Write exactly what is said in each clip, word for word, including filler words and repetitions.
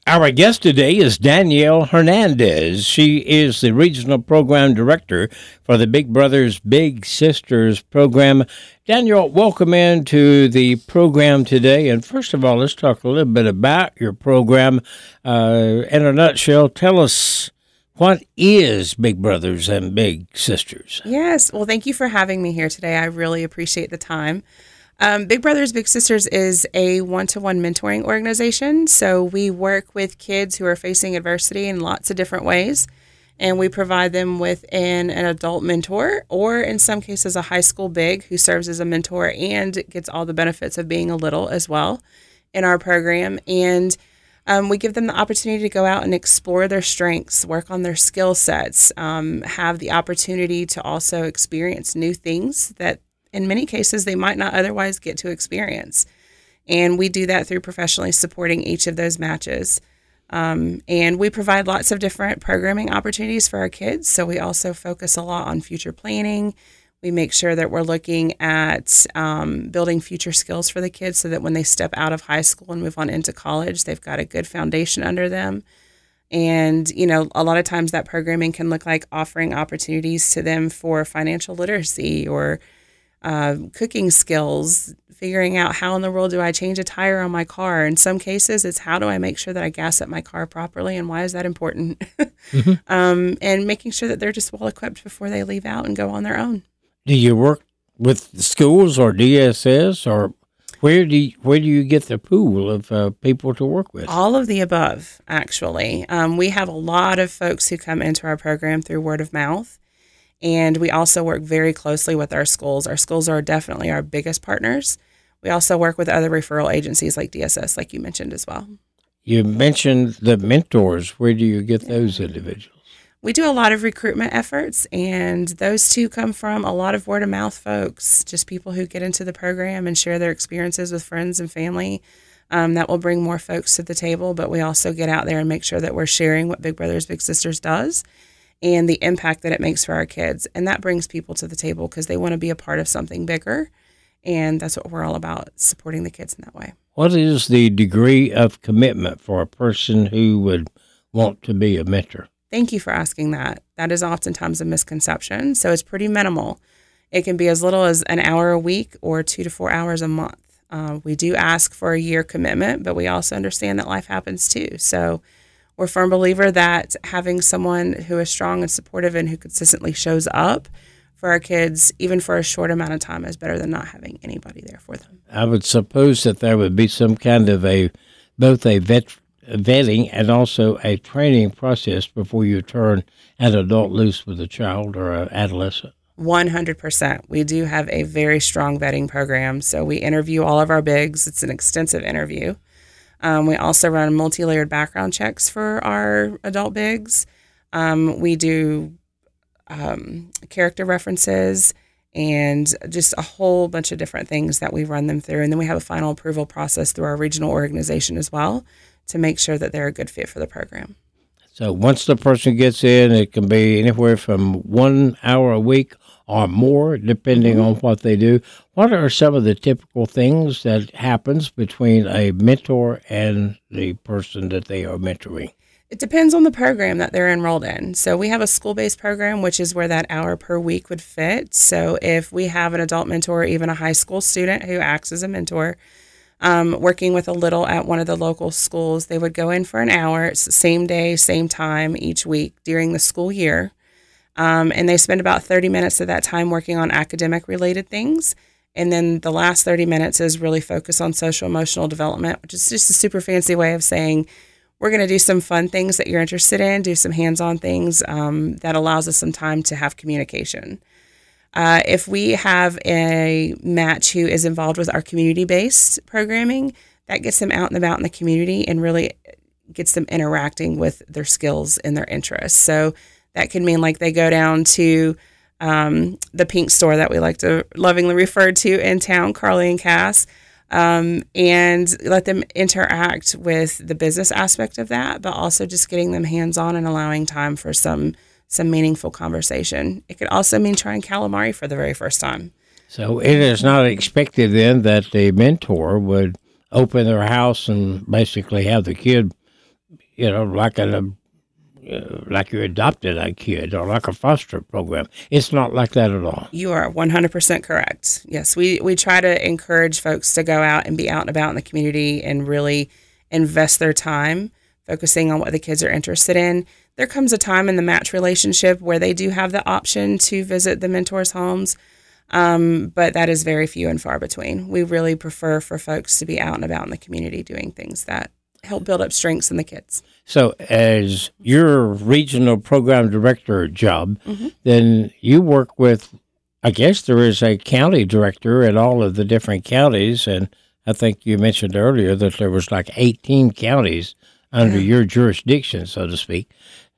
Our guest today is Danielle Hernandez. She is the Regional Program Director for the Big Brothers Big Sisters program. Danielle, welcome into the program today. And first of all, let's talk a little bit about your program. Uh, in a nutshell, tell us, what is Big Brothers and Big Sisters? Yes. Well, thank you for having me here today. I really appreciate the time. Um, Big Brothers Big Sisters is a one-to-one mentoring organization. So we work with kids who are facing adversity in lots of different ways, and we provide them with an, an adult mentor, or in some cases a high school big who serves as a mentor and gets all the benefits of being a little as well in our program. And um, we give them the opportunity to go out and explore their strengths, work on their skill sets, um, have the opportunity to also experience new things that in many cases they might not otherwise get to experience. And we do that through professionally supporting each of those matches. Um, and we provide lots of different programming opportunities for our kids. So we also focus a lot on future planning. We make sure that we're looking at um, building future skills for the kids so that when they step out of high school and move on into college, they've got a good foundation under them. And, you know, a lot of times that programming can look like offering opportunities to them for financial literacy or Uh, cooking skills, figuring out how in the world do I change a tire on my car. In some cases, it's how do I make sure that I gas up my car properly and why is that important? mm-hmm. um, and making sure that they're just well equipped before they leave out and go on their own. Do you work with schools or D S S, or where do you, where do you get the pool of uh, people to work with? All of the above, actually. Um, we have a lot of folks who come into our program through word of mouth. And we also work very closely with our schools. Our schools are definitely our biggest partners. We also work with other referral agencies like D S S, like you mentioned as well. You mentioned the mentors. Where do you get those individuals? We do a lot of recruitment efforts, and those two come from a lot of word-of-mouth folks, just people who get into the program and share their experiences with friends and family. Um, that will bring more folks to the table, but we also get out there and make sure that we're sharing what Big Brothers Big Sisters does and the impact that it makes for our kids. And that brings people to the table because they want to be a part of something bigger. And that's what we're all about, supporting the kids in that way. What is the degree of commitment for a person who would want to be a mentor? Thank you for asking that. That is oftentimes a misconception. So it's pretty minimal. It can be as little as an hour a week or two to four hours a month. Uh, we do ask for a year commitment, but we also understand that life happens too. So we're a firm believer that having someone who is strong and supportive and who consistently shows up for our kids, even for a short amount of time, is better than not having anybody there for them. I would suppose that there would be some kind of a, both a vet, vetting and also a training process before you turn an adult loose with a child or an adolescent. one hundred percent. We do have a very strong vetting program. So we interview all of our bigs. It's an extensive interview. Um, we also run multi-layered background checks for our adult bigs. Um, we do um, character references and just a whole bunch of different things that we run them through. And then we have a final approval process through our regional organization as well to make sure that they're a good fit for the program. So once the person gets in, it can be anywhere from one hour a week or more, depending mm-hmm. on what they do. What are some of the typical things that happens between a mentor and the person that they are mentoring? It depends on the program that they're enrolled in. So we have a school-based program, which is where that hour per week would fit. So if we have an adult mentor, even a high school student who acts as a mentor, um, working with a little at one of the local schools, they would go in for an hour. It's the same day, same time each week during the school year. Um, and they spend about thirty minutes of that time working on academic-related things. And then the last thirty minutes is really focused on social-emotional development, which is just a super fancy way of saying we're going to do some fun things that you're interested in, do some hands-on things um, that allows us some time to have communication. Uh, if we have a match who is involved with our community-based programming, that gets them out and about in the community and really gets them interacting with their skills and their interests. So that can mean like they go down to um, the pink store that we like to lovingly refer to in town, Carly and Cass, um, and let them interact with the business aspect of that, but also just getting them hands-on and allowing time for some some meaningful conversation. It could also mean trying calamari for the very first time. So it is not expected then that the mentor would open their house and basically have the kid you know, like an uh, like you adopted a kid or like a foster program. It's not like that at all. You are one hundred percent correct. Yes, we, we try to encourage folks to go out and be out and about in the community and really invest their time focusing on what the kids are interested in. There comes a time in the match relationship where they do have the option to visit the mentors' homes, um, but that is very few and far between. We really prefer for folks to be out and about in the community doing things that help build up strengths in the kids. So as your regional program director job, mm-hmm. then you work with, I guess there is a county director at all of the different counties, and I think you mentioned earlier that there was like eighteen counties under yeah. your jurisdiction, so to speak.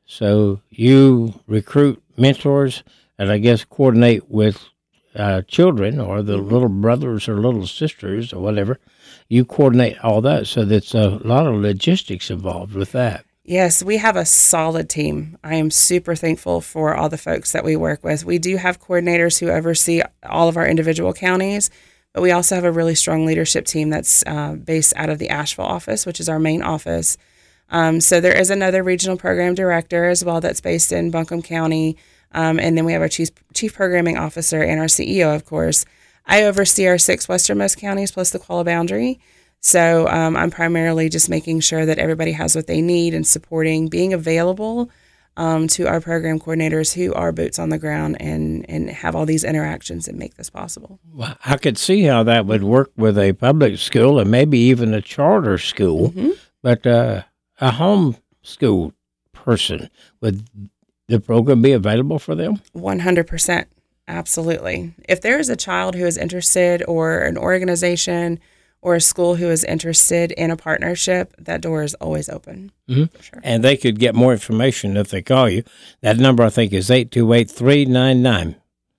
So you recruit mentors and I guess coordinate with uh, children or the mm-hmm. little brothers or little sisters or whatever. You coordinate all that. So there's a lot of logistics involved with that. Yes, we have a solid team. I am super thankful for all the folks that we work with. We do have coordinators who oversee all of our individual counties, but we also have a really strong leadership team that's uh, based out of the Asheville office, which is our main office. Um, so there is another regional program director as well that's based in Buncombe County. Um, and then we have our chief, chief programming officer and our C E O, of course. I oversee our six westernmost counties plus the Qualla boundary. So um, I'm primarily just making sure that everybody has what they need and supporting, being available um, to our program coordinators who are boots on the ground and, and have all these interactions and make this possible. Well, I could see how that would work with a public school and maybe even a charter school. Mm-hmm. But uh, a home school person, would the program be available for them? one hundred percent. Absolutely. If there is a child who is interested or an organization or a school who is interested in a partnership, that door is always open. Mm-hmm. For sure. And they could get more information if they call you. That number, I think, is eight two eight, three nine nine,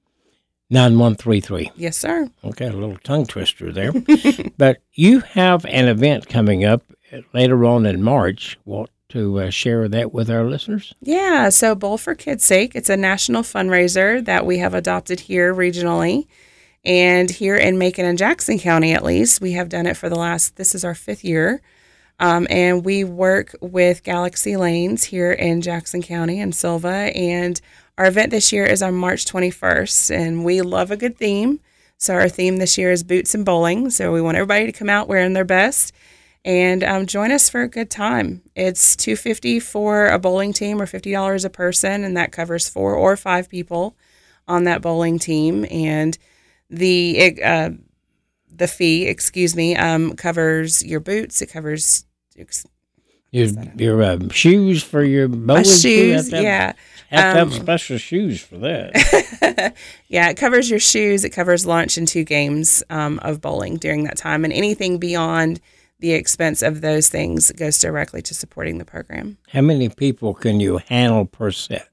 nine one three three. Yes, sir. Okay, a little tongue twister there. But you have an event coming up later on in March. Want to uh, share that with our listeners? Yeah, so Bowl for Kids' Sake. It's a national fundraiser that we have adopted here regionally. And here in Macon and Jackson County, at least, we have done it for the last, this is our fifth year. Um, and we work with Galaxy Lanes here in Jackson County and Silva. And our event this year is on March twenty-first. And we love a good theme. So our theme this year is boots and bowling. So we want everybody to come out wearing their best and um, join us for a good time. It's two hundred fifty dollars for a bowling team or fifty dollars a person, and that covers four or five people on that bowling team. And the uh, the fee, excuse me, um, covers your boots. It covers your your uh, shoes for your bowling. My shoes, have yeah. Have to um, have special shoes for that. Yeah, it covers your shoes. It covers lunch and two games um, of bowling during that time, and anything beyond the expense of those things goes directly to supporting the program. How many people can you handle per set?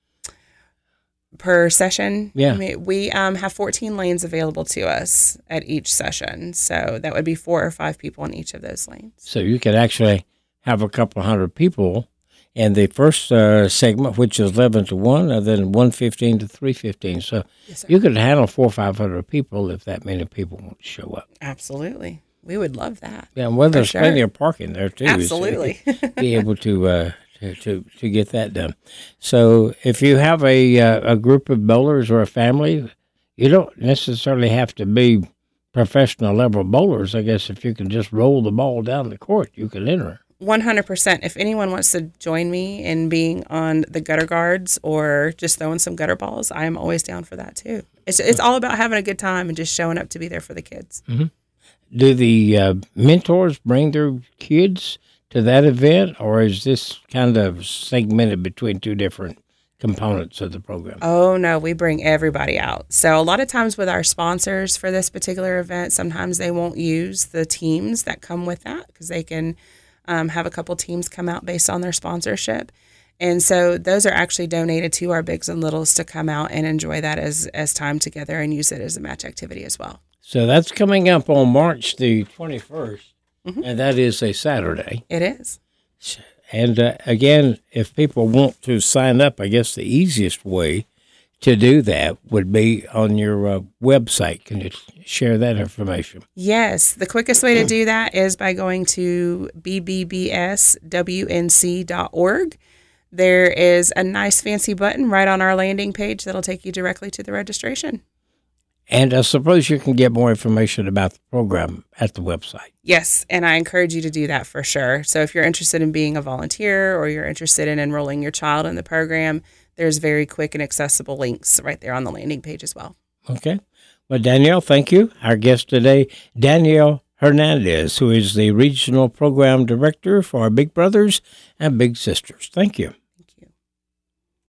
Per session? Yeah. I mean, we um, have fourteen lanes available to us at each session. So that would be four or five people in each of those lanes. So you could actually have a couple hundred people in the first uh, segment, which is eleven to one, and then one fifteen to three fifteen. So yes, you could handle four or five hundred people if that many people want to show up. Absolutely. We would love that. Yeah, well, there's sure. plenty of parking there, too. Absolutely. So be able to, uh, to, to to get that done. So if you have a, uh, a group of bowlers or a family, you don't necessarily have to be professional level bowlers. I guess if you can just roll the ball down the court, you can enter. one hundred percent. If anyone wants to join me in being on the gutter guards or just throwing some gutter balls, I am always down for that, too. It's, it's all about having a good time and just showing up to be there for the kids. Mm-hmm. Do the uh, mentors bring their kids to that event, or is this kind of segmented between two different components of the program? Oh, no, we bring everybody out. So a lot of times with our sponsors for this particular event, sometimes they won't use the teams that come with that because they can um, have a couple teams come out based on their sponsorship. And so those are actually donated to our bigs and littles to come out and enjoy that as, as time together and use it as a match activity as well. So that's coming up on March the twenty-first, mm-hmm. and that is a Saturday. It is. And uh, again, if people want to sign up, I guess the easiest way to do that would be on your uh, website. Can you share that information? Yes. The quickest way to do that is by going to b b b s w n c dot org. There is a nice fancy button right on our landing page that'll take you directly to the registration. And I suppose you can get more information about the program at the website. Yes, and I encourage you to do that for sure. So if you're interested in being a volunteer or you're interested in enrolling your child in the program, there's very quick and accessible links right there on the landing page as well. Okay. Well, Danielle, thank you. Our guest today, Danielle Hernandez, who is the Regional Program Director for Big Brothers and Big Sisters. Thank you.